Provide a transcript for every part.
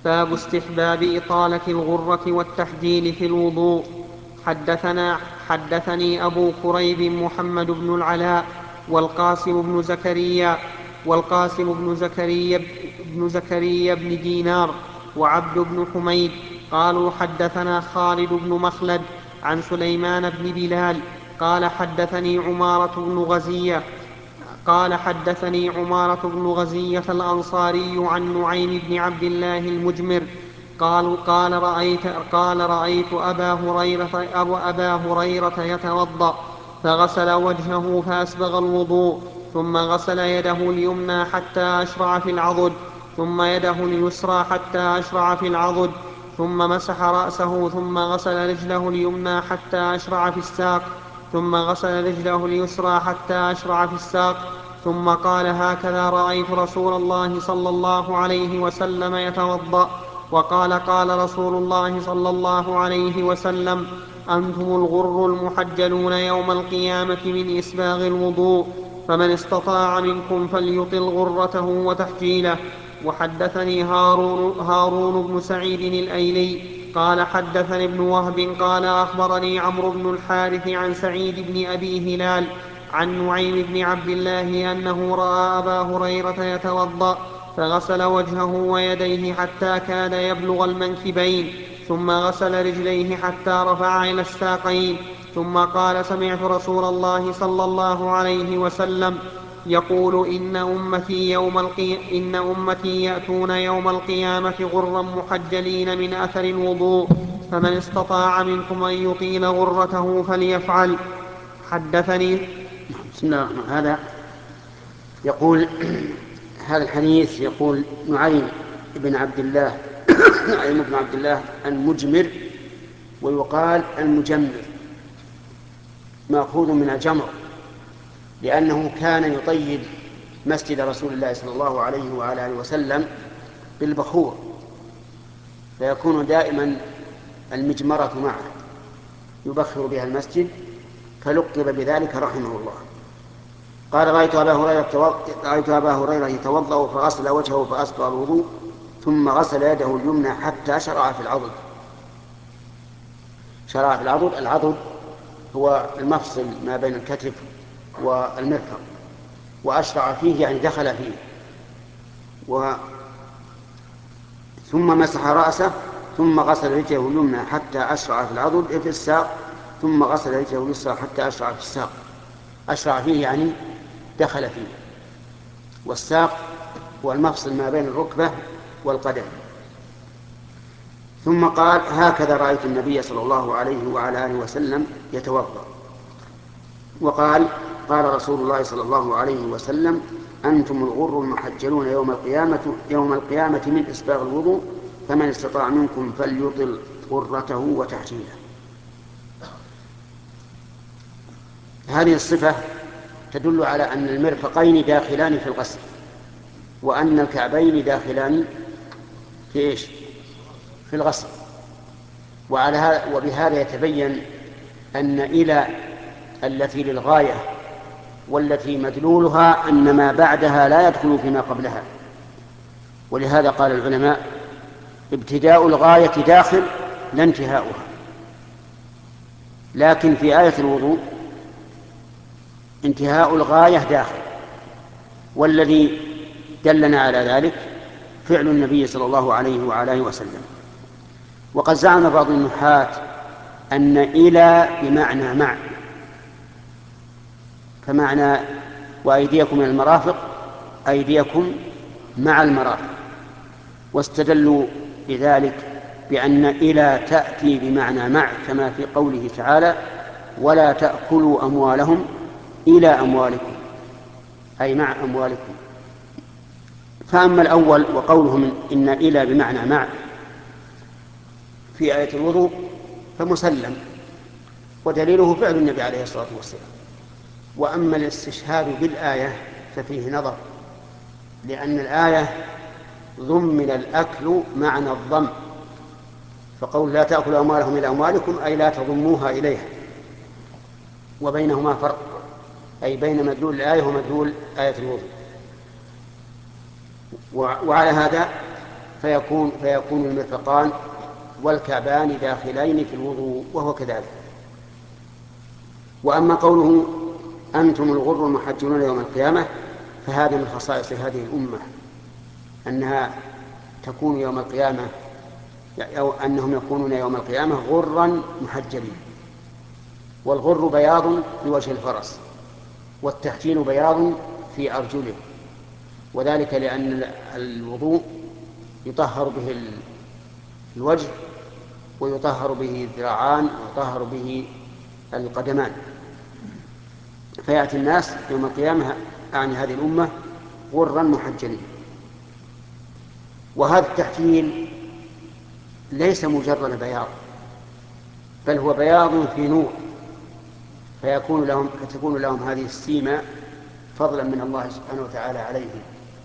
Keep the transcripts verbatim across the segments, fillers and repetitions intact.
باب استحباب إطالة الغرة والتحجيل في الوضوء. حدثنا حدثني أبو كريب محمد بن العلاء والقاسم بن زكريا والقاسم بن زكريا بن زكريا بن دينار وعبد بن حميد قالوا حدثنا خالد بن مخلد عن سليمان بن بلال قال حدثني عمارة بن غزية قال حدثني عمارة بن غزية الأنصاري عن نعيم بن عبد الله المجمر قال, قال, رأيت, قال رأيت أبا هريرة, أبو أبا هريرة يتوضأ فغسل وجهه فأسبغ الوضوء ثم غسل يده اليمنى حتى أشرع في العضد ثم يده اليسرى حتى أشرع في العضد ثم مسح رأسه ثم غسل رجله اليمنى حتى أشرع في الساق ثم غسل رجله اليسرى حتى أشرع في الساق ثم قال هكذا رأيت رسول الله صلى الله عليه وسلم يتوضأ. وقال قال رسول الله صلى الله عليه وسلم أنتم الغر المحجلون يوم القيامة من إسباغ الوضوء فمن استطاع منكم فليطل غرته وتحجيله. وحدثني هارون, هارون بن سعيد الأيلي قال حدثني ابن وهب قال أخبرني عمرو بن الحارث عن سعيد بن أبي هلال عن نعيم بن عبد الله أنه رأى أبا هريرة يتوضأ فغسل وجهه ويديه حتى كاد يبلغ المنكبين ثم غسل رجليه حتى رفع إلى الساقين ثم قال سمعت رسول الله صلى الله عليه وسلم يقول إن أمتي, يوم القي... إن أمتي يأتون يوم القيامة غرا محجلين من أثر الوضوء فمن استطاع منكم أن يطيل غرته فليفعل. حدثني بسم الله الرحمن الرحيم. هذا يقول هذا الحديث يقول نعيم بن عبد الله نعيم بن عبد الله المجمر ويقال المجمر مأخوذ من الجمر لأنه كان يطيب مسجد رسول الله صلى الله عليه وعلى آله وسلم بالبخور فيكون دائما المجمرة معه يبخر بها المسجد فلقب بذلك رحمه الله. قال رأيت أبا هريرة, رأيت أبا هريرة يتوضأ فغسل وجهه فأسبغ الوضوء ثم غسل يده اليمنى حتى شرع في العضد. شرع في العضد العضد هو المفصل ما بين الكتف والمرفق وأشرع فيه يعني دخل فيه و ثم مسح رأسه ثم غسل رجله اليمنى حتى أشرع في العضد في الساق ثم غسل رجله اليسرى حتى أشرع في الساق. أشرع فيه يعني دخل فيه والساق هو المفصل ما بين الركبة والقدم. ثم قال هكذا رأيت النبي صلى الله عليه وعلى آله وسلم يتوضأ. وقال قال رسول الله صلى الله عليه وسلم أنتم الغر المحجلون يوم القيامة, يوم القيامة من إسباغ الوضوء فمن استطاع منكم فليطل غرته وتحجيله. هذه الصفة تدل على أن المرفقين داخلان في الغسل وأن الكعبين داخلان في إيش؟ في الغسل. وعلى هذا وبهذا يتبين أن إلى التي للغاية والتي مدلولها أن ما بعدها لا يدخل فيما قبلها. ولهذا قال العلماء ابتداء الغاية داخل لا انتهاؤها. لكن في آية الوضوء انتهاء الغاية داخل، والذي دلنا على ذلك فعل النبي صلى الله عليه وعلى آله وسلم. وقد زعم بعض النحاة أن إلى بمعنى مع، فمعنى وأيديكم من المرافق أيديكم مع المرافق، واستدلوا بذلك بأن إلى تأتي بمعنى مع كما في قوله تعالى ولا تأكلوا أموالهم إلى أموالكم أي مع أموالكم. فأما الأول وقولهم إن إلى بمعنى مع في آية الوضوء فمسلم ودليله فعل النبي عليه الصلاة والسلام. وأما الاستشهاد بالآية ففيه نظر، لأن الآية ضمن الأكل معنى الضم، فقول لا تأكلوا أموالهم إلى أموالكم أي لا تضموها إليها، وبينهما فرق أي بين مدلول الآية ومدلول آية الوضوء. وعلى هذا فيكون, فيكون المرفقان والكعبان داخلين في الوضوء، وهو كذلك. وأما قوله أنتم الغر المحجلون يوم القيامة، فهذا من خصائص هذه الأمة، أنها تكون يوم القيامة أو أنهم يكونون يوم القيامة غرا محجلين. والغر بياض بوجه الفرس، والتحجيل بياض في أرجله، وذلك لأن الوضوء يطهر به الوجه ويطهر به الذراعان ويطهر به القدمان، فيأتي الناس يوم القيامة عن هذه الأمة غرا محجلين. وهذا التحجيل ليس مجرد بياض، بل هو بياض في نور، فيكون لهم فتكون لهم هذه السيمة فضلا من الله سبحانه وتعالى عليهم.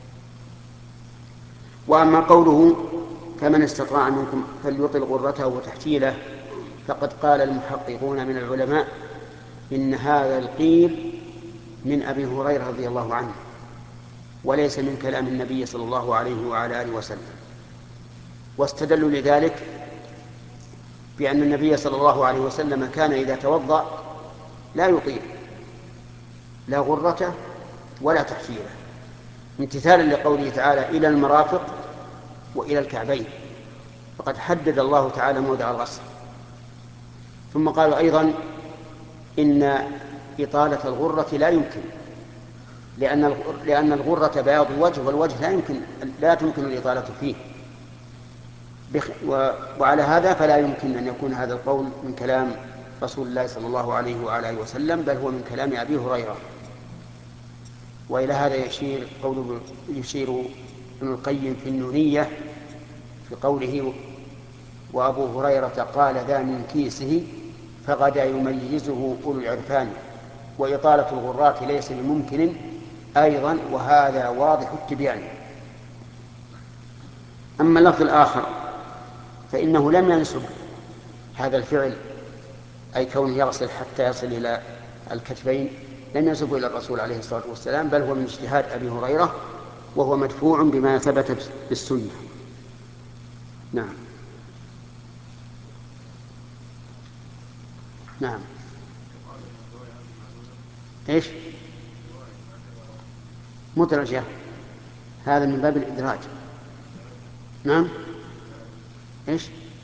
وأما قوله فمن استطاع منكم فليطل غرته وتحجيله، فقد قال المحققون من العلماء إن هذا القيل من أبي هريرة رضي الله عنه، وليس من كلام النبي صلى الله عليه وعلى آله وسلم. واستدلوا لذلك بأن النبي صلى الله عليه وسلم كان إذا توضأ لا يطيل لا غرته ولا تحجيله، امتثالا لقوله تعالى إلى المرافق وإلى الكعبين، فقد حدد الله تعالى موضع الغسل. ثم قالوا أيضا إن إطالة الغرة لا يمكن، لأن لأن الغرة بياض الوجه، والوجه لا يمكن لا تمكن الإطالة فيه، وعلى هذا فلا يمكن أن يكون هذا القول من كلام رسول الله صلى الله عليه وعلى آله وسلم، بل هو من كلام أبي هريرة. وإلى هذا يشير قول يشير ابن القيم في النونية في قوله وأبو هريرة قال ذا من كيسه فغدا يميزه أولو العرفان، وإطالة الغرات ليس بممكن أيضا، وهذا واضح التبيان. أما اللفظ الآخر فإنه لم ينسب هذا الفعل، أي كونه يغسل حتى يصل إلى الكتفين، لم ينسبه إلى الرسول عليه الصلاة والسلام، بل هو من اجتهاد أبي هريرة، وهو مدفوع بما ثبت بالسنة. نعم. نعم. إيش؟ مدرجة، هذا من باب الإدراج. نعم. إيش؟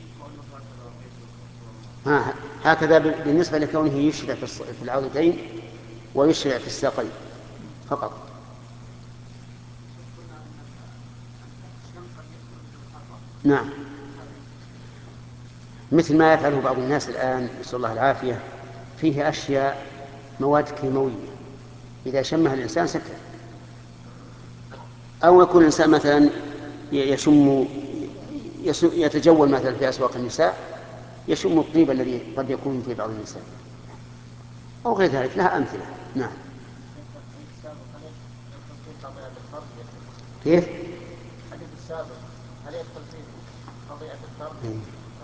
ها هكذا بالنسبة لكونه يشرع في العضدين ويشرع في الساقين فقط. نعم، مثل ما يفعله بعض الناس الآن نسأل الله العافية، فيه أشياء مواد كيماوية إذا شمها الإنسان سكت، أو يكون الإنسان مثلا يشم يتجول مثلا في أسواق النساء يشم الطيب الذي قد يكون في بعض النساء أو غير ذلك، لها أمثلة. نعم. كيف؟ الحديث السابق هل يدخل فيه قضية الفرج؟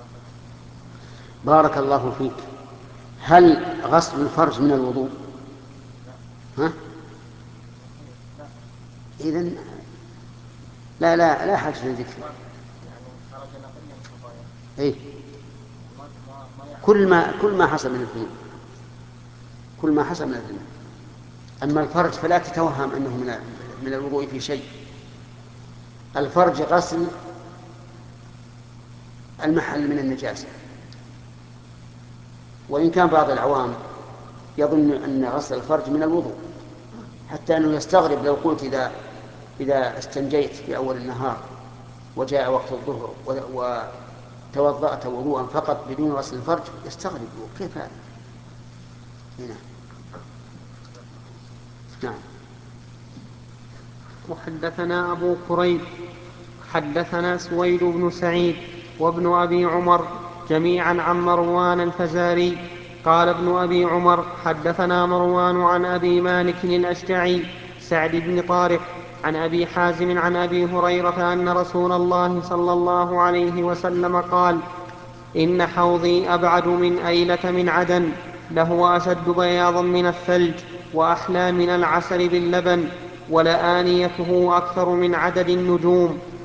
بارك الله فيك. هل غسل الفرج من الوضوء؟ ها؟ إذن لا لا لا حاجة للذكر. إيه؟ كل ما كل ما حصل من الذنوب، كل ما حصل من الذنوب. أما الفرج فلا تتوهم أنه من من الوضوء في شيء. الفرج غسل المحل من النجاسة، وإن كان بعض العوام يظن أن غسل الفرج من الوضوء، حتى أنه يستغرب لو قلت إذا إذا استنجيت في أول النهار وجاء وقت الظهر وتوضأت وضوءا فقط بدون غسل الفرج، يستغرب كيف هذا؟ هنا. نعم. وحدثنا أبو كريب حدثنا سويد بن سعيد وابن أبي عمر جميعا عن مروان الفزاري قال ابن أبي عمر حدثنا مروان عن أبي مالك الأشجعي سعد بن طارق عن أبي حازم عن أبي هريرة أن رسول الله صلى الله عليه وسلم قال إن حوضي أبعد من أيلة من عدن، له أشد بياضا من الثلج وأحلى من العسل باللبن، ولآنيته أكثر من عدد النجوم،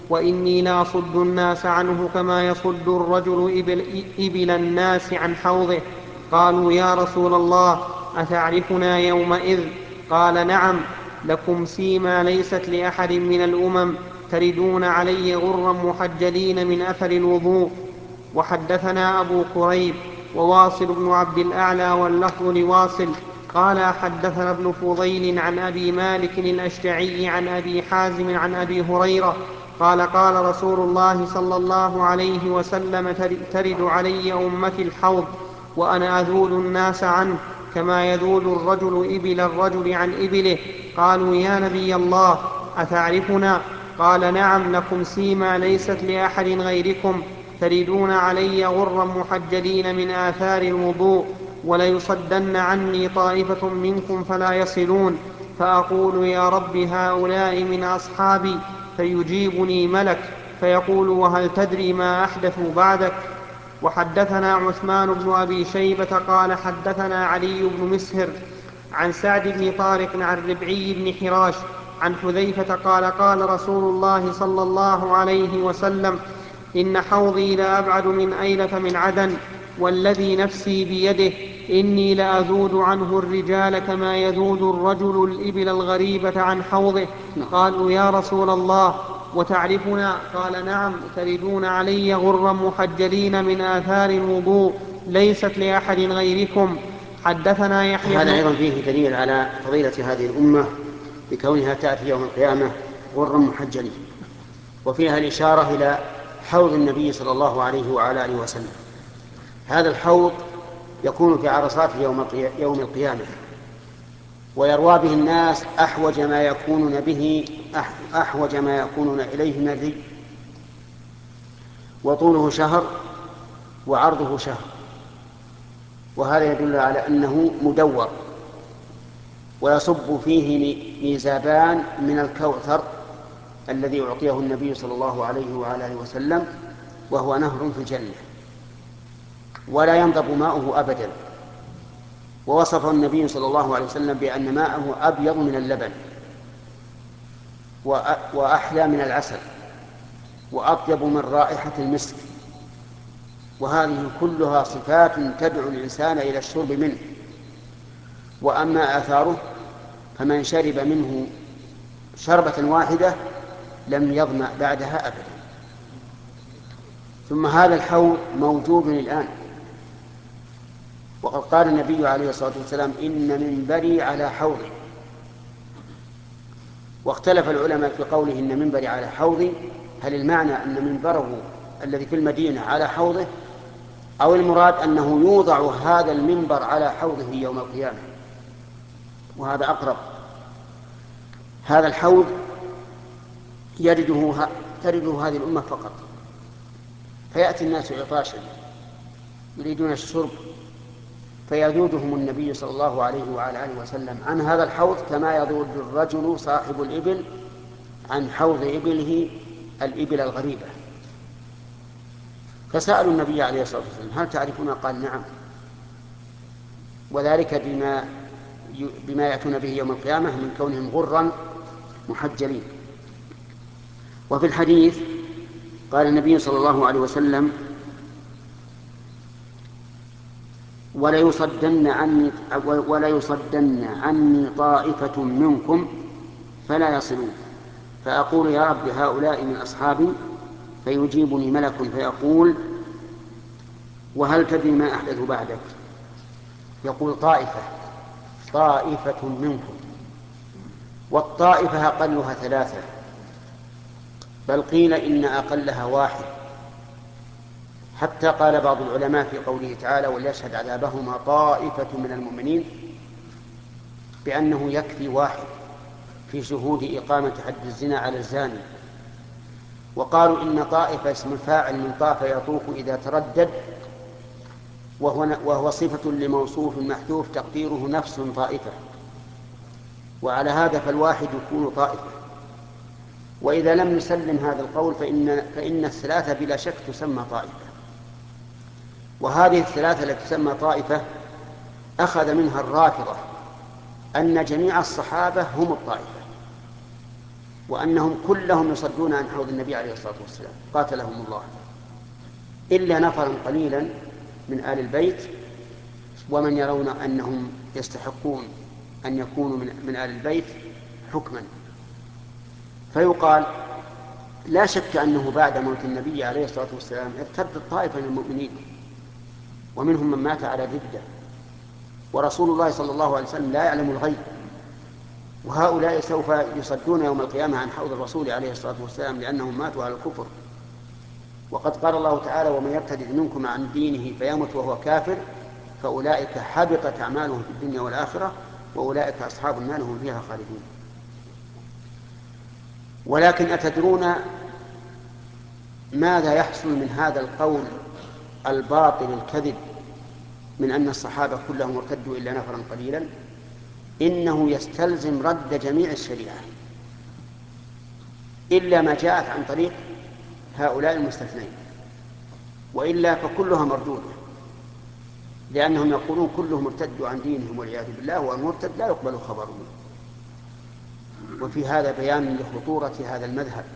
وإني لأصد الناس عنه كما يصد الرجل إبل, إبل الناس عن حوضه. قالوا يا رسول الله أتعرفنا يومئذ؟ قال نعم، لكم سيما ليست لأحد من الأمم، تردون علي غرا محجلين من أثر الوضوء. وحدثنا أبو كريب وواصل بن عبد الأعلى واللفظ لواصل قال حدثنا ابن فضيل عن أبي مالك الأشجعي عن أبي حازم عن أبي هريرة قال قال رسول الله صلى الله عليه وسلم ترد علي أمتي الحوض وأنا أذول الناس عنه كما يذول الرجل إبل الرجل عن إبله. قالوا يا نبي الله أتعرفنا؟ قال نعم، لكم سيما ليست لأحد غيركم، تردون علي غرا محجلين من آثار الوضوء، وليصدن عني طائفة منكم فلا يصلون، فأقول يا رب هؤلاء من أصحابي، فيجيبني ملك فيقول وهل تدري ما أحدثوا بعدك؟ وحدثنا عثمان بن أبي شيبة قال حدثنا علي بن مسهر عن سعد بن طارق عن ربعي بن حراش عن حذيفة قال قال رسول الله صلى الله عليه وسلم إن حوضي لأبعد من أيلة من عدن، والذي نفسي بيده إني لأذود عنه الرجال كما يذود الرجل الإبل الغريبة عن حوضه. قالوا يا رسول الله وتعرفنا؟ قال نعم، تردون علي غرا محجلين من آثار الوضوء ليست لأحد غيركم. حدثنا يحيى هذا أيضا فيه دليل على فضيلة هذه الأمة بكونها تأتي يوم القيامة غرا محجلين، وفيها الإشارة إلى حوض النبي صلى الله عليه وعلى آله وسلم. هذا الحوض يكون في عرصات يوم القيامة، ويروى به الناس أحوج ما يكونون به أحوج ما يكونون إليه من الري، وطوله شهر وعرضه شهر، وهذا يدل على أنه مدور، ويصب فيه ميزابان من الكوثر الذي أعطيه النبي صلى الله عليه وعلى آله وسلم، وهو نهر في الجنة ولا ينضب ماؤه أبدا. ووصف النبي صلى الله عليه وسلم بأن ماءه أبيض من اللبن وأحلى من العسل وأطيب من رائحة المسك، وهذه كلها صفات تدعو الإنسان إلى الشرب منه. وأما آثاره فمن شرب منه شربة واحدة لم يظمأ بعدها أبدا. ثم هذا الحوض موجود الآن، وقد قال النبي عليه الصلاة والسلام إن منبري على حوضي. واختلف العلماء في قوله إن منبري على حوضي، هل المعنى أن منبره الذي في المدينة على حوضه، أو المراد أنه يوضع هذا المنبر على حوضه يوم القيامة؟ وهذا أقرب. هذا الحوض يرده ترده هذه الأمة فقط، فيأتي الناس عطاشا يريدون الشرب، فيذودهم النبي صلى الله عليه وعلى آله وسلم عن هذا الحوض كما يذود الرجل صاحب الإبل عن حوض إبله الإبل الغريبة. فسألوا النبي عليه الصلاة والسلام هل تعرفون؟ قال نعم، وذلك بما بما يأتون به يوم القيامة من كونهم غرا محجلين. وفي الحديث قال النبي صلى الله عليه وسلم ولا يصدن عني ولا يصدن عني طائفة منكم فلا يصلون، فأقول يا رب هؤلاء من أصحابي، فيجيبني ملك فيقول وهل تدري ما أحدث بعدك؟ يقول طائفة طائفة منكم، والطائفة أقلها ثلاثة، بل قيل إن أقلها واحد، حتى قال بعض العلماء في قوله تعالى وليشهد عذابهما طائفة من المؤمنين بأنه يكفي واحد في شهود إقامة حد الزنا على الزاني. وقالوا إن طائفة اسم فاعل من طاف يطوف إذا تردد، وهو, وهو صفة لموصوف محذوف تقديره نفس طائفة، وعلى هذا فالواحد يكون طائفة. وإذا لم نسلم هذا القول فإن, فإن الثلاثة بلا شك تسمى طائفة. وهذه الثلاثة التي تسمى طائفة أخذ منها الرافضة أن جميع الصحابة هم الطائفة، وأنهم كلهم يصدون عن حوض النبي عليه الصلاة والسلام قاتلهم الله، إلا نفرا قليلا من آل البيت ومن يرون أنهم يستحقون أن يكونوا من, من آل البيت حكما. فيقال لا شك أنه بعد موت النبي عليه الصلاة والسلام ارتدت طائفة من المؤمنين ومنهم من مات على ردة، ورسول الله صلى الله عليه وسلم لا يعلم الغيب، وهؤلاء سوف يصدون يوم القيامة عن حوض الرسول عليه الصلاة والسلام لأنهم ماتوا على الكفر. وقد قال الله تعالى: ومن يرتد منكم عن دينه فيمت وهو كافر فأولئك حبطت أعمالهم في الدنيا والآخرة وأولئك أصحاب النار هم فيها خالدون. ولكن أتدرون ماذا يحصل من هذا القول الباطل الكذب من أن الصحابة كلهم ارتدوا إلا نفرا قليلا؟ إنه يستلزم رد جميع الشريعة إلا ما جاءت عن طريق هؤلاء المستثنين، وإلا فكلها مردودة، لأنهم يقولون كلهم ارتدوا عن دينهم والعياذ بالله، والمرتد لا يقبل خبره. وفي هذا بيان لخطورة هذا المذهب،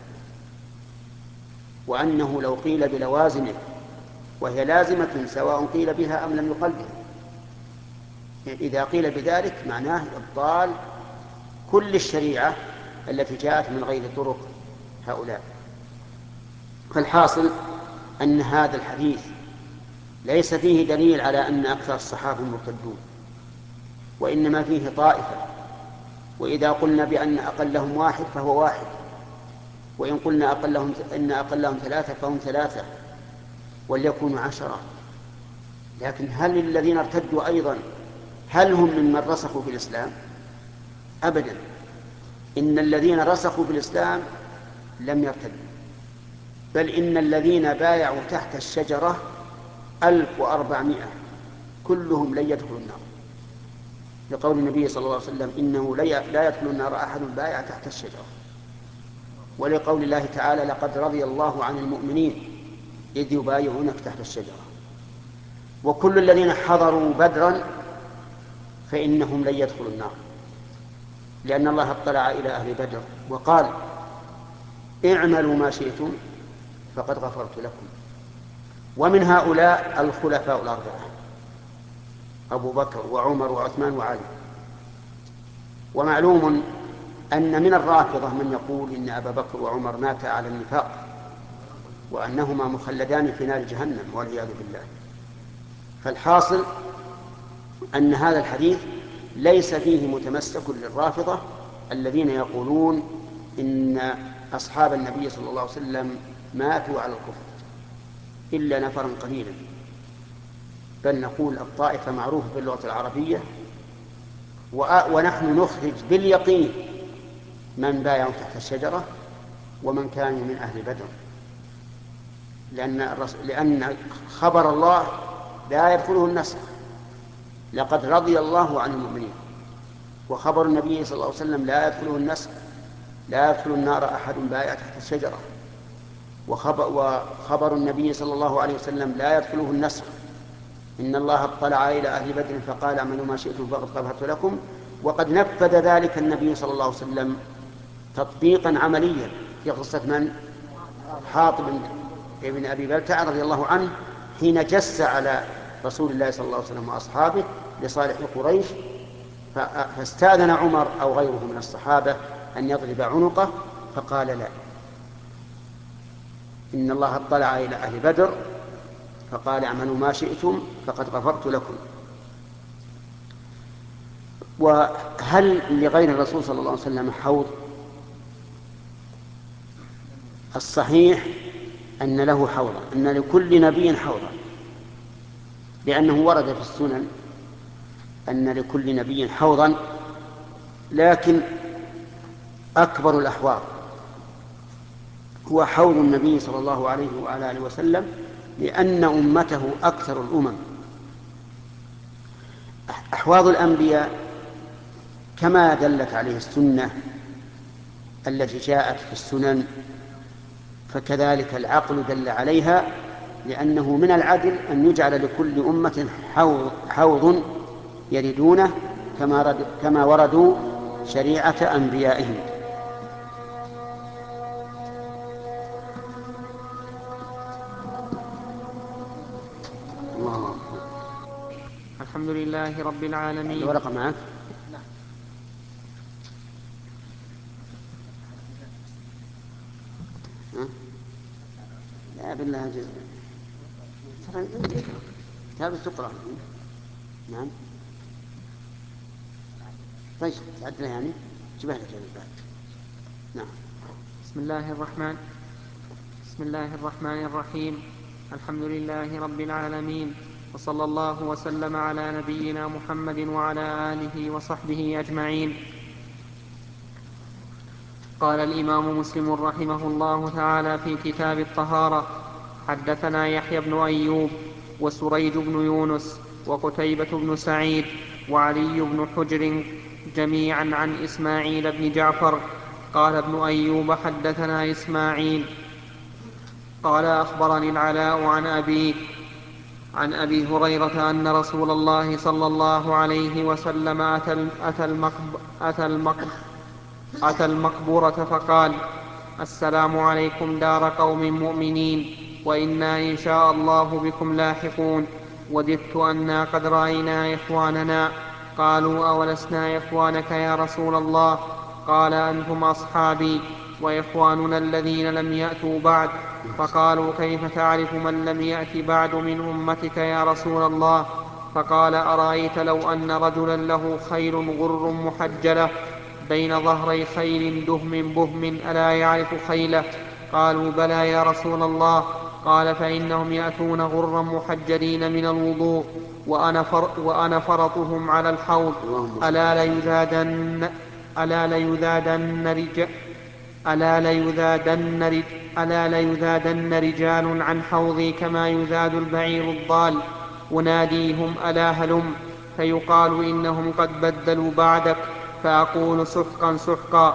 وأنه لو قيل بلوازمه وهي لازمة سواء قيل بها أم لم يقل بها، إذا قيل بذلك معناه إبطال كل الشريعة التي جاءت من غير طرق هؤلاء. فالحاصل أن هذا الحديث ليس فيه دليل على أن أكثر الصحابة مرتدون، وإنما فيه طائفة، وإذا قلنا بأن أقلهم واحد فهو واحد، وإن قلنا أقلهم إن أقلهم ثلاثة فهم ثلاثة، وليكونوا عشرة. لكن هل الذين ارتدوا أيضا هل هم ممن رسخوا في الإسلام؟ أبدا، إن الذين رسخوا في الإسلام لم يرتدوا، بل إن الذين بايعوا تحت الشجرة ألف وأربعمائة كلهم لن يدخلوا النار، لقول النبي صلى الله عليه وسلم: إنه لا يدخل النار أحد بايع تحت الشجرة، ولقول الله تعالى: لقد رضي الله عن المؤمنين إذ يبايعونك تحت الشجرة. وكل الذين حضروا بدرا فإنهم لن يدخلوا النار، لأن الله اطلع إلى أهل بدر وقال: اعملوا ما شئتم فقد غفرت لكم. ومن هؤلاء الخلفاء الأربعة أبو بكر وعمر وعثمان وعلي. ومعلوم أن من الرافضة من يقول إن أبا بكر وعمر ماتا على النفاق وأنهما مخلدان في نار جهنم والعياذ بالله. فالحاصل أن هذا الحديث ليس فيه متمسك للرافضة الذين يقولون إن أصحاب النبي صلى الله عليه وسلم ماتوا على الكفر إلا نفرا قليلا، بل نقول الطائفة معروفة باللغة العربية، ونحن نخرج باليقين من بايعوا تحت الشجرة ومن كانوا من أهل بدر، لأن, لأن خبر الله لا يدخله النسخ، لقد رضي الله عن المؤمنين، وخبر النبي صلى الله عليه وسلم لا يدخله النسخ، لا يدخل النار أحد بايع تحت الشجرة، وخبر, وخبر النبي صلى الله عليه وسلم لا يدخله النسخ، إن الله اطلع إلى أهل بدر فقال: اعملوا ما شئتم فقد غفرت لكم. وقد نفذ ذلك النبي صلى الله عليه وسلم تطبيقا عمليا في قصة من؟ حاطب بن أبي بلتع رضي الله عنه، حين جس على رسول الله صلى الله عليه وسلم وأصحابه لصالح قريش، فاستأذن عمر أو غيره من الصحابة أن يضرب عنقه، فقال: لا، إن الله اطلع إلى أهل بدر فقال: اعملوا ما شئتم فقد غفرت لكم. وهل لغير الرسول صلى الله عليه وسلم حوض؟ الصحيح أن له حوضا، أن لكل نبي حوضا، لأنه ورد في السنن أن لكل نبي حوضا، لكن أكبر الأحواض هو حوض النبي صلى الله عليه وعلى آله وسلم، لأن أمته أكثر الأمم. أحواض الأنبياء كما دلت عليه السنة التي جاءت في السنن، فكذلك العقل دل عليها، لأنه من العدل أن يجعل لكل أمة حوض, حوض يردونه كما, كما وردوا شريعة أنبيائهم. الحمد لله رب العالمين. الورقة معك؟ ها؟ لا بالله جزء ترى كتاب تقرأ. نعم طيب تعدل يعني جبه لك بعد. نعم. بسم الله الرحمن بسم الله الرحمن الرحيم. الحمد لله رب العالمين، وصلى الله وسلم على نبينا محمد وعلى آله وصحبه أجمعين. قال الإمام مسلم رحمه الله تعالى في كتاب الطهارة: حدثنا يحيى بن أيوب وسريج بن يونس وقتيبة بن سعيد وعلي بن حجر جميعا عن إسماعيل بن جعفر. قال ابن أيوب: حدثنا إسماعيل قال أخبرني العلاء عن أبيه عن أبي هريرة أن رسول الله صلى الله عليه وسلم أتى المقب أتى المقب أتى المقبرة فقال: السلام عليكم دار قوم مؤمنين، وإنا إن شاء الله بكم لاحقون. وددت أنا قد رأينا إخواننا. قالوا: أولسنا إخوانك يا رسول الله؟ قال: أنتم أصحابي وإخواننا الذين لم يأتوا بعد. فقالوا: كيف تعرف من لم يأت بعد من أمتك يا رسول الله؟ فقال: أرأيت لو أن رجلا له خيل غر محجلة بين ظهري خيل دهم بهم ألا يعرف خيله؟ قالوا: بلى يا رسول الله. قال: فإنهم يأتون غرا محجلين من الوضوء، وأنا, فر وأنا فرطهم على الحوض. ألا ليذادن ألا ليذادن رجال ألا ليذادن, رج ألا ليذادن رجال عن حوضي كما يذاد البعير الضال. أناديهم: ألا هلم؟ فيقال: إنهم قد بدلوا بعدك. فأقول: سحقا سحقا.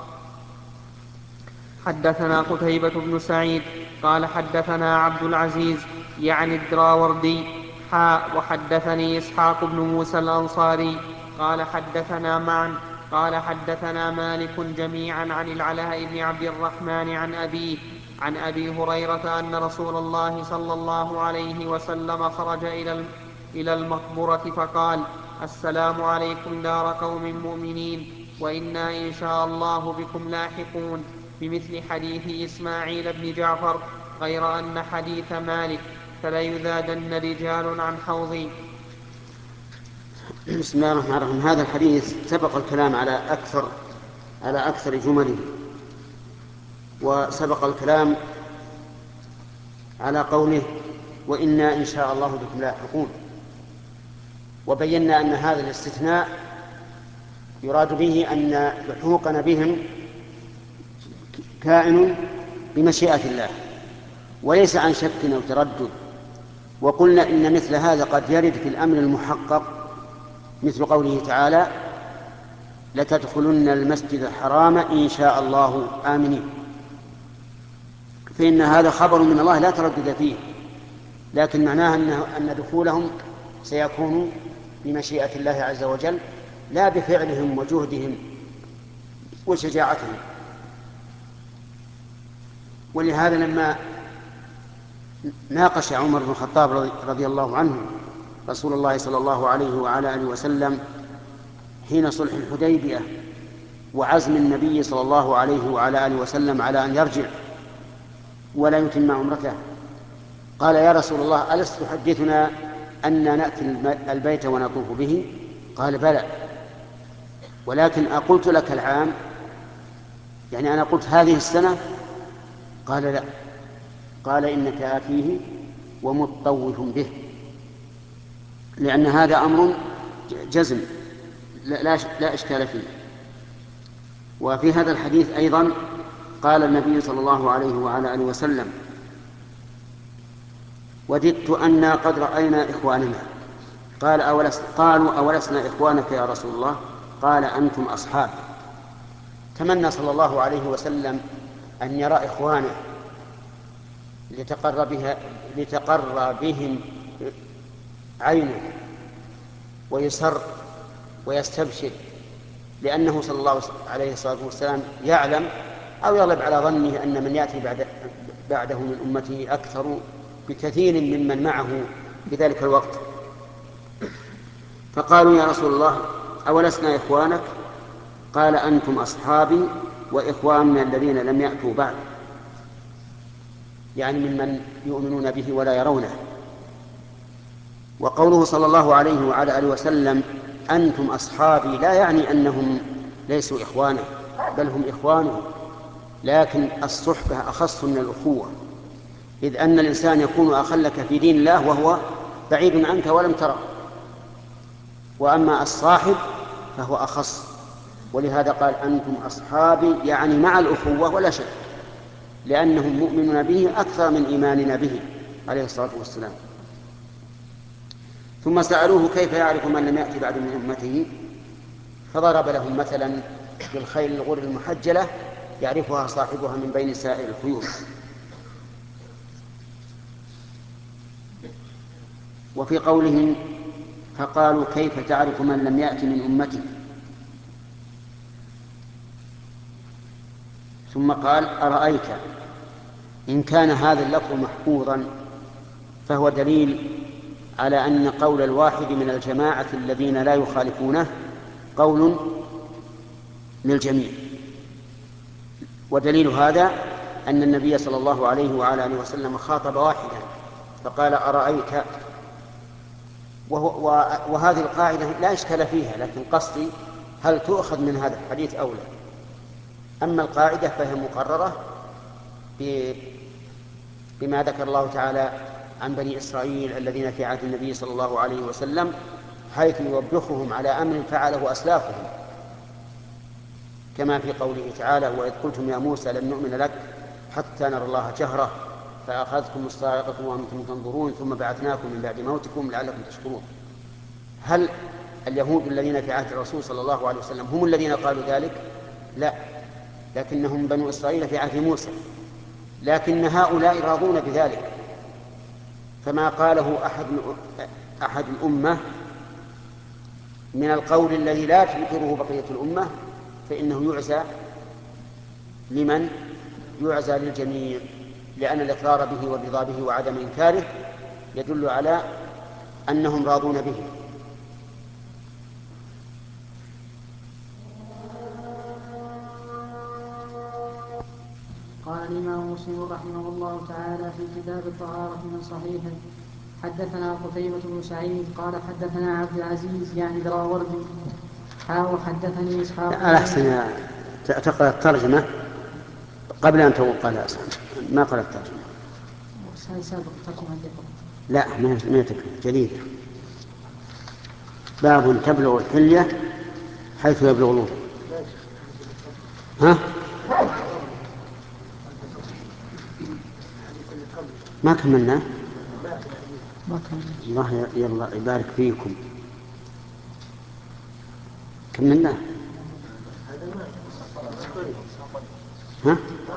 حدثنا قتيبة بن سعيد قال حدثنا عبد العزيز يعني الدراوردي حاء وحدثني إسحاق بن موسى الأنصاري قال حدثنا معا قال حدثنا مالك جميعا عن العلاء بن عبد الرحمن عن أبيه عن أبي هريرة أن رسول الله صلى الله عليه وسلم خرج إلى المقبرة فقال: السلام عليكم دار قوم مؤمنين، وإنا إن شاء الله بكم لاحقون، بمثل حديث إسماعيل بن جعفر، غير أن حديث مالك: فليذادن رجال عن حوضي. بسم الله الرحمن الرحيم. هذا الحديث سبق الكلام على أكثر على أكثر جمله، وسبق الكلام على قوله: وإنا إن شاء الله بكم لاحقون، وبينا أن هذا الاستثناء يراد به أن لحوقنا بهم كائن بمشيئة الله وليس عن شك أو تردد. وقلنا إن مثل هذا قد يرد في الأمر المحقق، مثل قوله تعالى: لتدخلن المسجد الحرام إن شاء الله آمنين، فإن هذا خبر من الله لا تردد فيه، لكن معناه أن دخولهم سيكون بمشيئة الله عز وجل لا بفعلهم وجهدهم وشجاعتهم. ولهذا لما ناقش عمر بن الخطاب رضي الله عنه رسول الله صلى الله عليه وعلى آله وسلم حين صلح الحديبية وعزم النبي صلى الله عليه وعلى آله وسلم على أن يرجع ولا يتم عمرته، قال: يا رسول الله، ألست تحدثنا أن نأتي البيت ونطوف به؟ قال: بلى، ولكن أقلت لك العام، يعني أنا قلت هذه السنة؟ قال: لا. قال: إنك آتيه ومطوف به، لأن هذا أمر جزم لا, لا, لا إشكال فيه. وفي هذا الحديث أيضا قال النبي صلى الله عليه وعلى آله وسلم: وددت أنا قد رأينا إخواننا. قال: أولس قالوا: أولسنا إخوانك يا رسول الله؟ قال: أنتم أصحاب. تمنى صلى الله عليه وسلم أن يرى إخوانه لتقر, بها لتقر بهم عينه ويسر ويستبشر، لأنه صلى الله عليه الصلاة والسلام يعلم أو يغلب على ظنه أن من يأتي بعد بعده من أمته أكثر بكثير ممن معه في ذلك الوقت. فقالوا يا رسول الله أولسنا إخوانك؟ قال أنتم أصحابي وإخواننا الذين لم يأتوا بعد، يعني ممن يؤمنون به ولا يرونه. وقوله صلى الله عليه وعلى آله وسلم أنتم أصحابي لا يعني أنهم ليسوا إخوانا، بل هم إخوانه، لكن الصحبة أخص من الأخوة، إذ أن الإنسان يكون أخا لك في دين الله وهو بعيد عنك ولم تره، وأما الصاحب فهو أخص، ولهذا قال أنتم أصحابي يعني مع الأخوة ولا شك، لأنهم مؤمنون به أكثر من إيماننا به عليه الصلاة والسلام. ثم سألوه كيف يعرف من لم يأتي بعد من أمته، فضرب لهم مثلا بالخيل الغر المحجلة يعرفها صاحبها من بين سائر الخيول. وفي قولهم فقالوا كيف تعرف من لم يأتي من أمتك، ثم قال أرأيت، إن كان هذا اللفظ محفوظا فهو دليل على أن قول الواحد من الجماعة الذين لا يخالفونه قول للجميع. ودليل هذا أن النبي صلى الله عليه وعلى آله وسلم خاطب واحدا فقال أرأيت، وهذه القاعدة لا إشكال فيها، لكن قصدي هل تؤخذ من هذا الحديث أو لا؟ أما القاعدة فهي مقررة بما ذكر الله تعالى عن بني إسرائيل الذين في عهد النبي صلى الله عليه وسلم، حيث يوبخهم على أمر فعله أسلافهم، كما في قوله تعالى وإذ قلتم يا موسى لن نؤمن لك حتى نرى الله جهرة فأخذتكم الصاعقة وأنتم تنظرون ثم بعثناكم من بعد موتكم لعلكم تشكرون. هل اليهود الذين في عهد الرسول صلى الله عليه وسلم هم الذين قالوا ذلك؟ لا، لكنهم بنو إسرائيل في عهد موسى، لكن هؤلاء راضون بذلك، فما قاله أحد أحد الأمة من القول الذي لا تنكره بقية الأمة فإنه يعزى لمن؟ يعزى للجميع، لأن الإقرار به والرضا به وعدم إنكاره يدل على أنهم راضون به. قال الإمام مسلم رحمه الله تعالى في كتاب الطهارة من صحيحه حدثنا قتيبة بن سعيد قال حدثنا عبد العزيز يعني دراوردي حاو حدثني إسحاق. الأحسن تقرأ الترجمة قبل أن تقول قال أسلم، ما قرأ الترجمة. لا ما تكفي جديد. باب تبلغ الحلية حيث يبلغ الوضوء. ها ما كملنا؟ الله يلا يبارك فيكم، كملنا. ها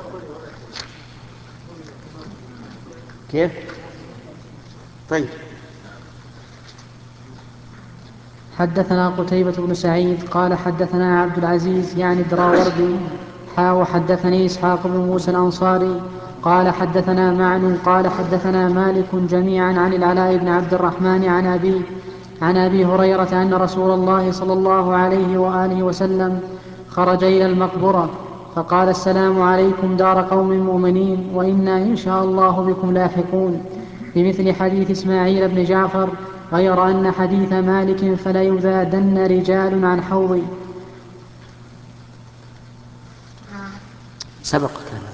كيف؟ طيب. حدثنا قتيبة بن سعيد قال حدثنا عبد العزيز يعني الدراوردي حاو حدثني إسحاق بن موسى الأنصاري قال حدثنا معن قال حدثنا مالك جميعا عن العلاء بن عبد الرحمن عن أبي عن أبي هريرة أن رسول الله صلى الله عليه وآله وسلم خرج إلى المقبرة فقال السلام عليكم دار قوم مؤمنين وإنا إن شاء الله بكم لاحقون، بمثل حديث إسماعيل بن جعفر، غير أن حديث مالك فلا يذادن رجال عن حوضي. سبق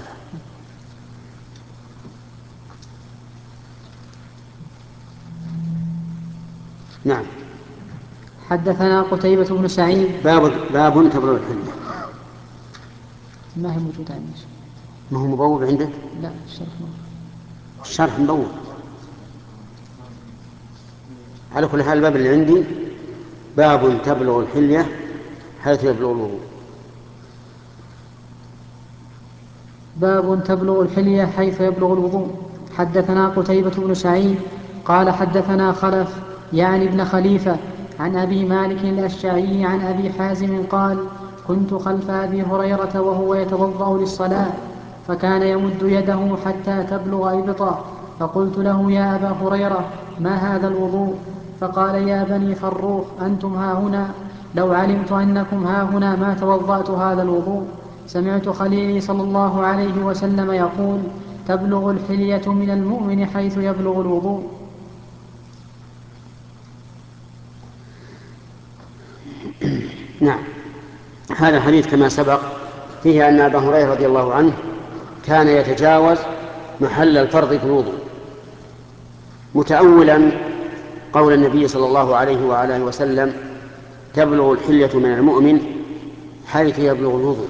نعم. حدثنا قتيبة بن سعيد. باب باب تبلغ الحلية ما هي موجودة عندي. ما هو مبوب عندك؟ لا الشرح موجود. الشرح مبوب على كل حال. الباب اللي عندي باب تبلغ الحلية حيث يبلغ الوضوء. باب تبلغ الحلية حيث يبلغ الوضوء. حدثنا قتيبة بن سعيد قال حدثنا خلف يعني ابن خليفة عن أبي مالك الأشجعي عن أبي حازم قال كنت خلف أبي هريرة وهو يتوضأ للصلاة فكان يمد يده حتى تبلغ إبطه، فقلت له يا أبا هريرة ما هذا الوضوء؟ فقال يا بني فروخ أنتم هاهنا، لو علمت أنكم هاهنا ما توضأت هذا الوضوء. سمعت خليلي صلى الله عليه وسلم يقول تبلغ الحلية من المؤمن حيث يبلغ الوضوء. نعم. هذا الحديث كما سبق فيه أن أبا هريرة رضي الله عنه كان يتجاوز محل الفرض في الوضوء متأولا قول النبي صلى الله عليه وعلى آله وسلم تبلغ الحلية من المؤمن حيث يبلغ الوضوء،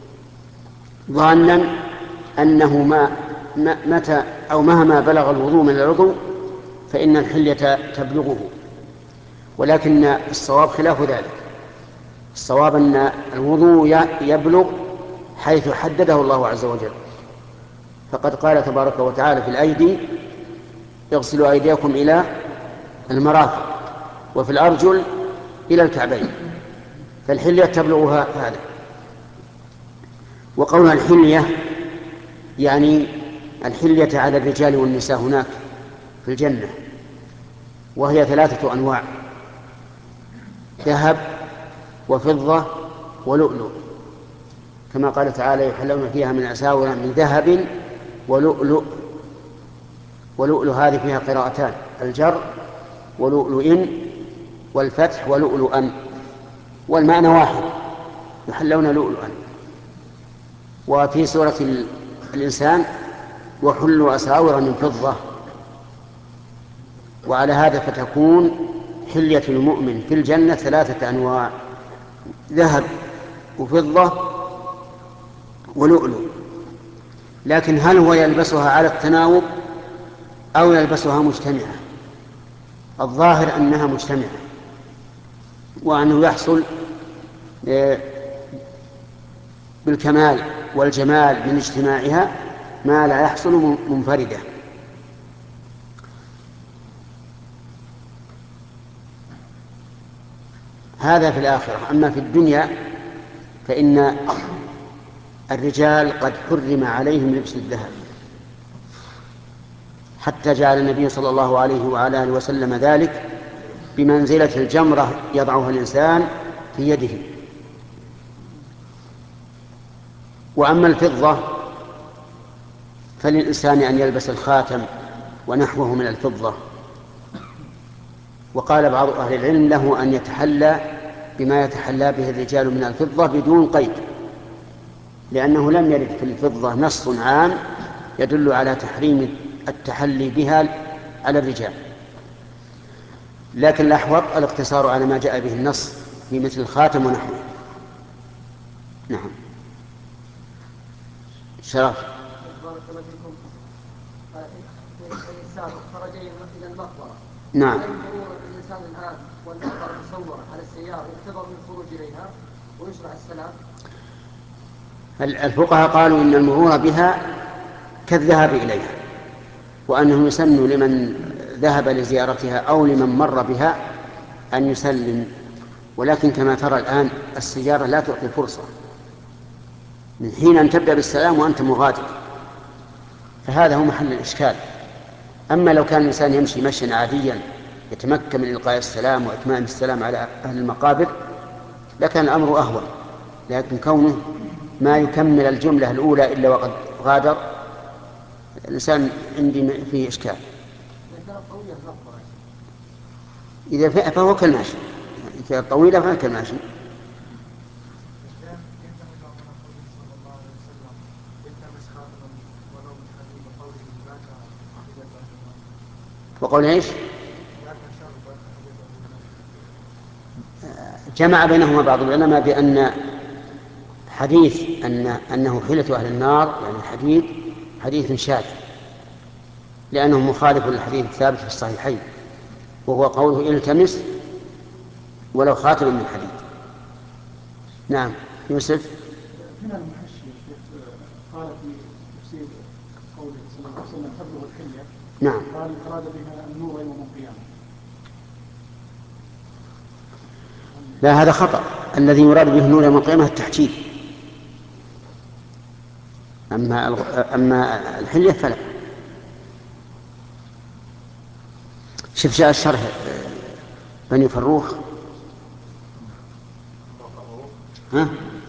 ظانا أنه ما متى أو مهما بلغ الوضوء من العضو فإن الحلية تبلغه، ولكن الصواب خلاف ذلك. الصواب أن الوضوء يبلغ حيث حدده الله عز وجل، فقد قال تبارك وتعالى في الأيدي اغسلوا أيديكم إلى المرافق، وفي الأرجل إلى الكعبين، فالحلية تبلغها هذا. وقولها الحلية يعني الحلية على الرجال والنساء هناك في الجنة، وهي ثلاثة أنواع: ذهب وفضة ولؤلؤ، كما قال تعالى يحلون فيها من أساور من ذهب ولؤلؤ. ولؤلؤ هذه فيها قراءتان: الجر ولؤلؤ والفتح ولؤلؤا، والمعنى واحد، يحلون لؤلؤا. وفي سورة الإنسان وحلوا أساور من فضة. وعلى هذا فتكون حلية المؤمن في الجنة ثلاثة أنواع: ذهب وفضة ولؤلؤ. لكن هل هو يلبسها على التناوب أو يلبسها مجتمعة؟ الظاهر أنها مجتمعة، وأنه يحصل بالكمال والجمال من اجتماعها ما لا يحصل منفردة. هذا في الآخرة. أما في الدنيا فإن الرجال قد حرم عليهم لبس الذهب، حتى جعل النبي صلى الله عليه وعلى آله وسلم ذلك بمنزلة الجمرة يضعها الإنسان في يده. وأما الفضة فللإنسان أن يلبس الخاتم ونحوه من الفضة. وقال بعض أهل العلم له أن يتحلى بما يتحلى به الرجال من الفضة بدون قيد، لأنه لم يرد في الفضة نص عام يدل على تحريم التحلي بها على الرجال، لكن الأحوط الاقتصار على ما جاء به النص في مثل الخاتم ونحوه. نعم. شرف. بارك الله فيكم. الإنسان خرج إلى المقبرة. نعم. هل المرور بالإنسان الآن والمقبرة مصورة على السيارة يعتبر من الخروج إليها ويشرع السلام؟ الفقهاء قالوا إن المرور بها كالذهاب إليها، وأنه يسن لمن ذهب لزيارتها أو لمن مر بها أن يسلم. ولكن كما ترى الآن السيارة لا تعطي فرصة من حين أن تبدأ بالسلام وأنت مغادر، فهذا هو محل الإشكال. أما لو كان الإنسان يمشي مشيا عاديا يتمكن من إلقاء السلام وإتمام السلام على أهل المقابر لكان الأمر أهون، لكن كونه ما يكمل الجملة الأولى إلا وقد غادر الإنسان عندي فيه إشكال. إذا فهو كالماشي، إذا طويلة فهو كالماشي. وقول ايش؟ جمع بينهما بعض العلماء بأن حديث أن أنه حلة أهل النار يعني الحديث حديث شاذ، لأنه مخالف للحديث الثابت في الصحيحين، وهو قوله التمس ولو خاتم من حديد. نعم. يوسف. هنا المحشي قال في تفسير قوله صلى الله عليه وسلم تبلغ الحلية. نعم. قال أراد بها النور يوم القيامة. لا، هذا خطأ. الذي يراد به النور يوم القيامة التحجيب، أما أما الحلية فلا. شوف جاء الشرح بني فروخ. ها؟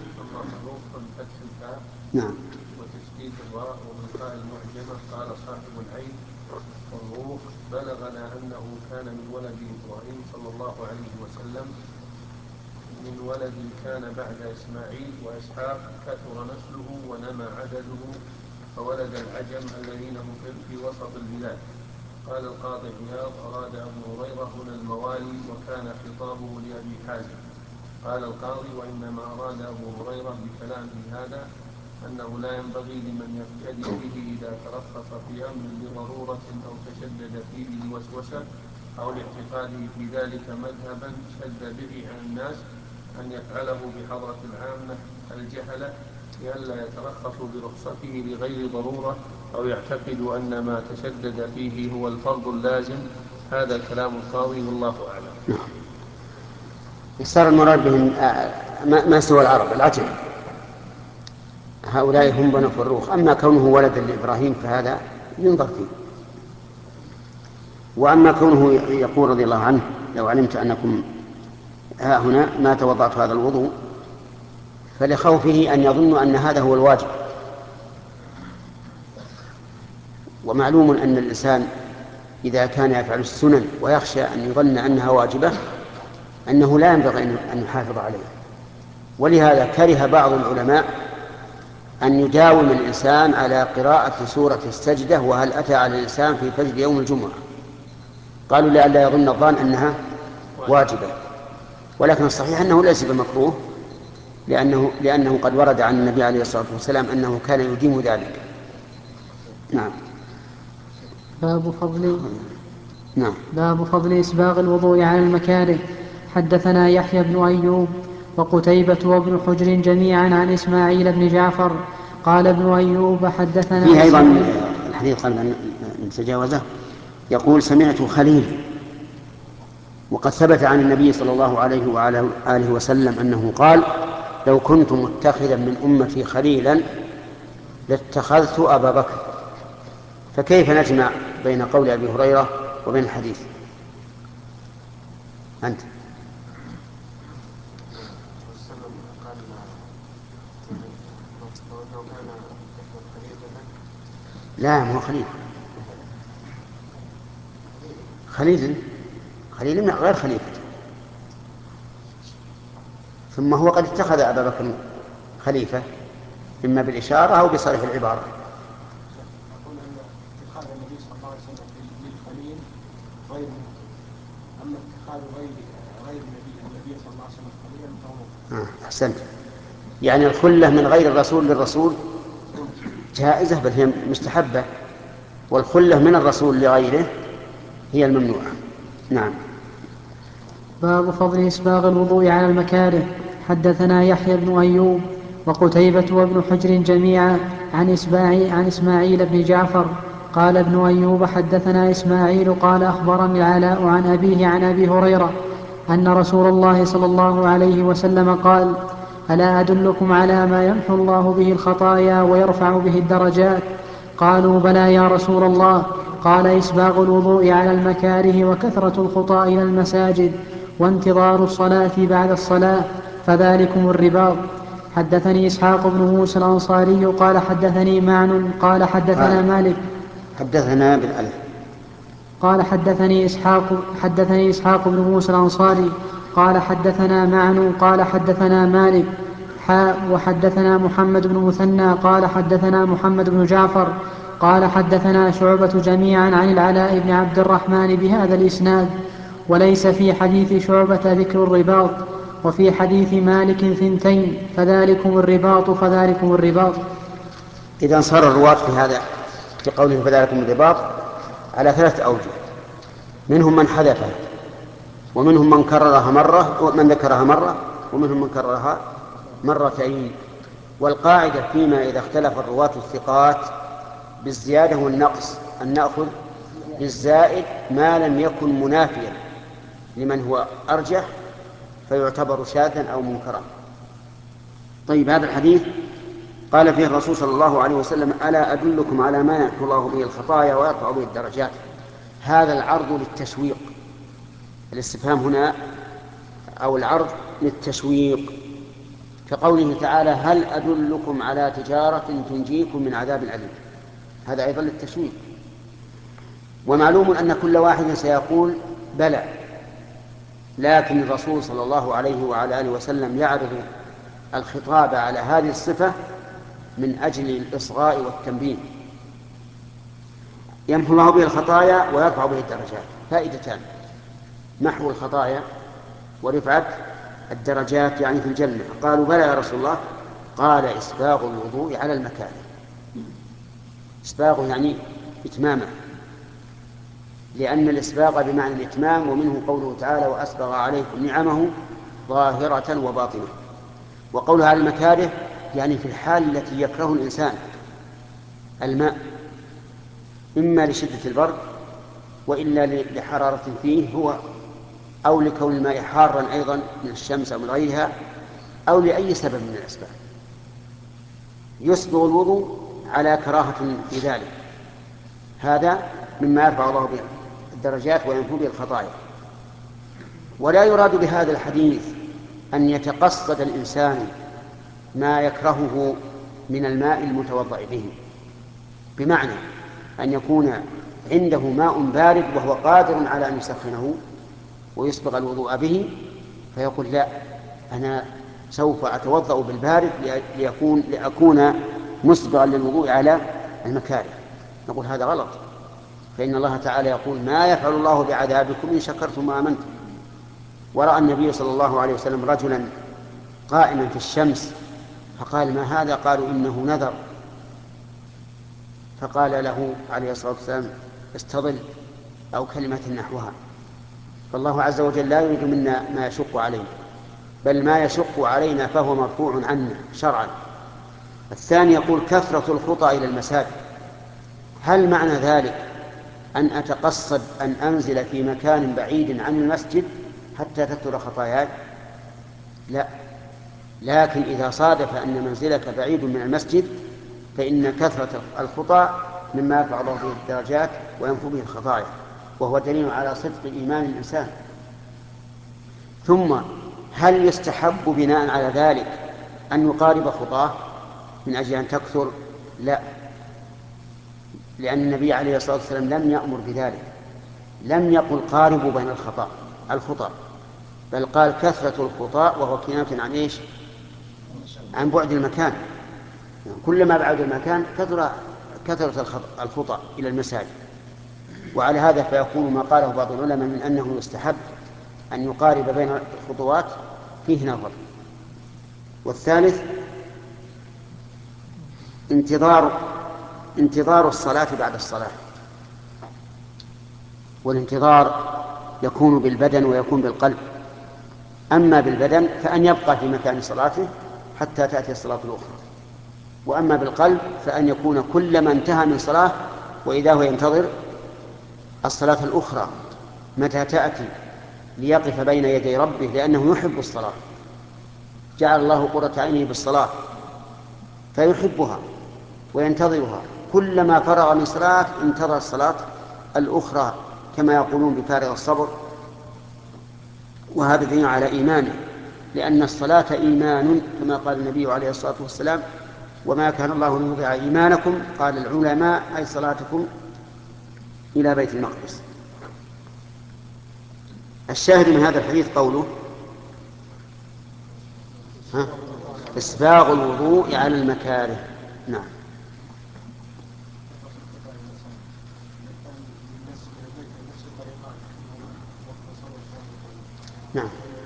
نعم. وتشديد الراء وبالقاء المعجمة. قال صاحب العين فروخ بلغنا أنه كان من ولد إبراهيم صلى الله عليه وسلم من ولد كان بعد إسماعيل وإسحاق كثر نسله ونمى عدده فولد العجم الذين هم في وسط البلاد. قال القاضي عياض أراد أبو هريرة هنا الموالي وكان خطابه لأبي حازم. قال القاضي وإنما أراد أبو هريرة بكلامه هذا أنه لا ينبغي لمن يقتدي به إذا ترخص في أمر لضرورة أو تشدد فيه لوسوسة أو لاعتقاده في ذلك مذهبا شد به عن الناس أن يفعله بحضرة العامة الجهلة لئلا يترخصوا برخصته لغير ضرورة أو يعتقدوا أن ما تشدد فيه هو الفرض اللازم. هذا كلام القاضي والله أعلم. صار المراد بهم ما سوى العرب العجم، هؤلاء هم بنو فروخ. أما كونه ولدا لإبراهيم فهذا ينظر فيه. وأما كونه يقول رضي الله عنه لو علمت أنكم ها هنا ما توضعت هذا الوضوء، فلخوفه أن يظن أن هذا هو الواجب. ومعلوم أن الإنسان إذا كان يفعل السنن ويخشى أن يظن أنها واجبة أنه لا ينبغي أن يحافظ عليها. ولهذا كره بعض العلماء أن يداوم الإنسان على قراءة سورة السجدة وهل أتى على الإنسان في فجر يوم الجمعة، قالوا لئلا يظن الظان أنها واجبة. ولكن الصحيح أنه ليس بمكروه، لأنه, لأنه قد ورد عن النبي عليه الصلاة والسلام أنه كان يديم ذلك. نعم. باب فضل نعم. باب فضل إسباغ الوضوء على المكاره. حدثنا يحيى بن أيوب وقتيبة وابن حجر جميعا عن إسماعيل بن جعفر قال ابن أيوب حدثنا فيه أيضا الحديث قبل أن نتجاوزه يقول سمعت خليل، وقد ثبت عن النبي صلى الله عليه وعلى آله وسلم أنه قال لو كنت متخذا من أمتي خليلا لاتخذت أبا بكر. فكيف نجمع بين قول أبي هريرة وبين الحديث؟ أنت لا مو خليل خليل خليل من غير خليفة، ثم هو قد اتخذ أبا بكر خليفة إما بالإشارة أو بصريح العبارة. أقول أن اتخاذ النبي صلى الله عليه وسلم للخليل غير منه، أما اتخاذ غير غير النبي النبي صلى الله عليه وسلم خليلا فهو آه أحسنت. يعني الخلة من غير الرسول للرسول جائزة بل هي مستحبة، والخلة من الرسول لغيره هي الممنوعة. نعم. باب فضل إسباغ الوضوء على المكاره. حدثنا يحيى بن أيوب وقتيبة وابن حجر جميعا عن إسماعيل, عن إسماعيل بن جعفر قال ابن أيوب حدثنا إسماعيل قال أخبرني العلاء عن أبيه عن أبي هريرة أن رسول الله صلى الله عليه وسلم قال ألا أدلكم على ما يمحو الله به الخطايا ويرفع به الدرجات؟ قالوا بلى يا رسول الله. قال إسباغ الوضوء على المكاره وكثرة الخطى إلى المساجد وانتظار الصلاة بعد الصلاة فذلكم الرباط. حدثني إسحاق بن موسى الأنصاري قال حدثني معن قال حدثنا آه. مالك حدثنا بالألف قال حدثني إسحاق حدثني إسحاق بن موسى الأنصاري قال حدثنا معن قال حدثنا مالك حاء وحدثنا محمد بن مثنى قال حدثنا محمد بن جعفر قال حدثنا شعبة جميعا عن العلاء بن عبد الرحمن بهذا الإسناد، وليس في حديث شعبة ذكر الرباط، وفي حديث مالك ثنتين فذلكم الرباط فذلكم الرباط. إذا صار الرواة في هذا في قوله فذلكم الرباط على ثلاثة أوجه، منهم من حذفها ومنهم من كررها مرة ومن ذكرها مرة ومنهم من كررها مرتين. والقاعدة فيما إذا اختلف الرواة الثقات بالزيادة والنقص أن نأخذ بالزائد ما لم يكن منافيا لمن هو أرجح فيعتبر شاذا أو منكرا. طيب هذا الحديث قال فيه الرسول صلى الله عليه وسلم ألا أدلكم على ما يمحو الله به الخطايا ويرفع به الدرجات. هذا العرض للتشويق الاستفهام هنا أو العرض للتشويق، كقوله تعالى هل أدلكم على تجارة تنجيكم من عذاب أليم، هذا أيضا للتشويق. ومعلوم أن كل واحد سيقول بلى، لكن الرسول صلى الله عليه وعلى آله وسلم يعرض الخطاب على هذه الصفة من أجل الإصغاء والتنبيه. يمحو الله به الخطايا ويرفع به الدرجات، فائدتان: محو الخطايا ورفعة الدرجات يعني في الجنة. قالوا بلى يا رسول الله، قال إسباغ الوضوء على المكاره. إسباغ يعني إتمامه، لأن الإسباغ بمعنى الإتمام، ومنه قوله تعالى وأسبغ عليكم نعمه ظاهرة وباطنة. وقولها على المكاره يعني في الحال التي يكره الإنسان الماء، إما لشدة البرد وإلا لحرارة فيه هو، أو لكون الماء حارا أيضا من الشمس أو من غيرها، أو لأي سبب من الأسباب، يسبغ الوضوء على كراهة في ذلك. هذا مما يرفع الله به الدرجات وينفو به الخطايا. ولا يراد بهذا الحديث أن يتقصد الإنسان ما يكرهه من الماء المتوضأ به، بمعنى أن يكون عنده ماء بارد وهو قادر على أن يسخنه ويسبغ الوضوء به، فيقول لا، أنا سوف أتوضأ بالبارد ليكون لأكون مسبغا للوضوء على المكاره. نقول هذا غلط، فإن الله تعالى يقول ما يفعل الله بعذابكم إن شكرتم وآمنتم. ورأى النبي صلى الله عليه وسلم رجلا قائما في الشمس فقال ما هذا؟ قالوا إنه نذر، فقال له عليه الصلاة والسلام استظل، أو كلمة نحوها. فالله عز وجل لا يريد منا ما يشق علينا، بل ما يشق علينا فهو مرفوع عنا شرعا. الثاني يقول كثرة الخطى إلى المساجد، هل معنى ذلك أن أتقصد أن أنزل في مكان بعيد عن المسجد حتى تكثر خطاياي؟ لا، لكن إذا صادف أن منزلك بعيد من المسجد فإن كثرة الخطى مما يرفع الله به الدرجات وينفو به الخطايا، وهو دليل على صدق إيمان الإنسان. ثم هل يستحب بناء على ذلك أن يقارب خطاه من أجل أن تكثر؟ لا، لأن النبي عليه الصلاة والسلام لم يأمر بذلك، لم يقل قاربوا بين الخطأ الخطأ بل قال كثرة الخطأ، وهو كناية عن إيش؟ عن بعد المكان. كلما بعد المكان كثر كثرة الخطأ إلى المساجد. وعلى هذا فيكون ما قاله بعض العلماء من أنه يستحب أن يقارب بين الخطوات فيه نظر. والثالث انتظار انتظار الصلاة بعد الصلاة، والانتظار يكون بالبدن ويكون بالقلب. أما بالبدن فأن يبقى في مكان صلاته حتى تأتي الصلاة الأخرى، وأما بالقلب فأن يكون كلما انتهى من صلاة وإذا هو ينتظر الصلاة الأخرى متى تأتي ليقف بين يدي ربه، لأنه يحب الصلاة، جعل الله قرة عينه بالصلاة فيحبها وينتظرها. كلما فرغ من صلاة انتظر الصلاة الأخرى، كما يقولون بفارغ الصبر. وهذا دليل على إيمانه، لأن الصلاة إيمان كما قال النبي عليه الصلاة والسلام وما كان الله ليضيع إيمانكم، قال العلماء أي صلاتكم إلى بيت المقدس. الشاهد من هذا الحديث قوله ها إسباغ الوضوء على المكاره. نعم. نعم.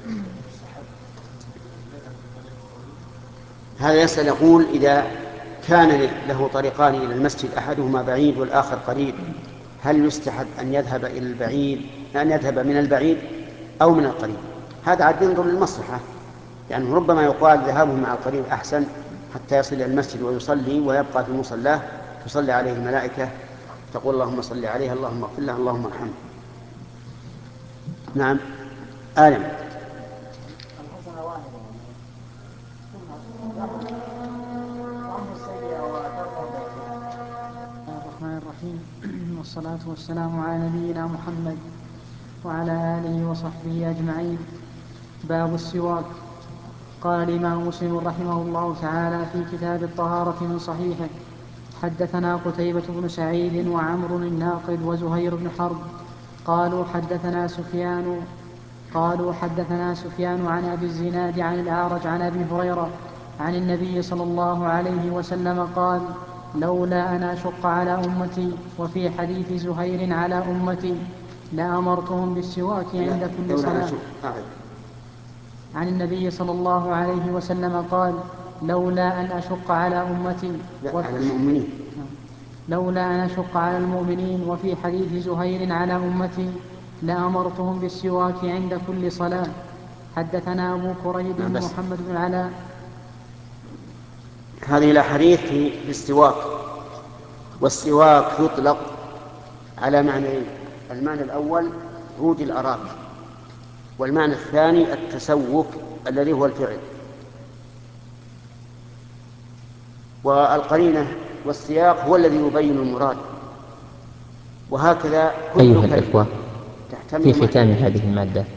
هذا يسأل يقول إذا كان له طريقان إلى المسجد أحدهما بعيد والآخر قريب، هل يستحب أن يذهب إلى البعيد أن يذهب من البعيد أو من القريب؟ هذا عاد ينظر للمصلحة، يعني ربما يقال ذهابه مع القريب أحسن حتى يصل إلى المسجد ويصلي ويبقى في مصلاه تصلي عليه الملائكة تقول اللهم صل عليه اللهم اغفر له اللهم ارحمه. نعم. آلم. الرحمن الرحيم، والصلاة والسلام على نبينا محمد وعلى آله وصحبه أجمعين. باب السواك. قال الإمام مسلم رحمه الله تعالى في كتاب الطهارة من صحيحه: حدثنا قتيبة بن سعيد وعمرو الناقد وزهير بن حرب قالوا حدثنا سفيان قالوا حدثنا سفيان عن أبي الزناد عن الأعرج عن أبي هريرة عن النبي صلى الله عليه وسلم قال: لولا أن أشق على أمتي. وفي حديث زهير على أمتي لأمرتهم بالسواك عند كل صلاة. عن النبي صلى الله عليه وسلم قال: لولا أن أشق على أمتي على المؤمنين لولا أن أشق على المؤمنين. وفي حديث زهير على أمتي لأمرتهم بالسواك عند كل صلاة. حدثنا أبو كريب محمد بن العلاء. هذه الأحاديث في السواك، والسواك يطلق على معنيين: المعنى الأول عود الأراك، والمعنى الثاني التسوك الذي هو الفعل. والقرينة والسياق هو الذي يبين المراد. وهكذا كل أيها الإخوة، في ختام هذه المادة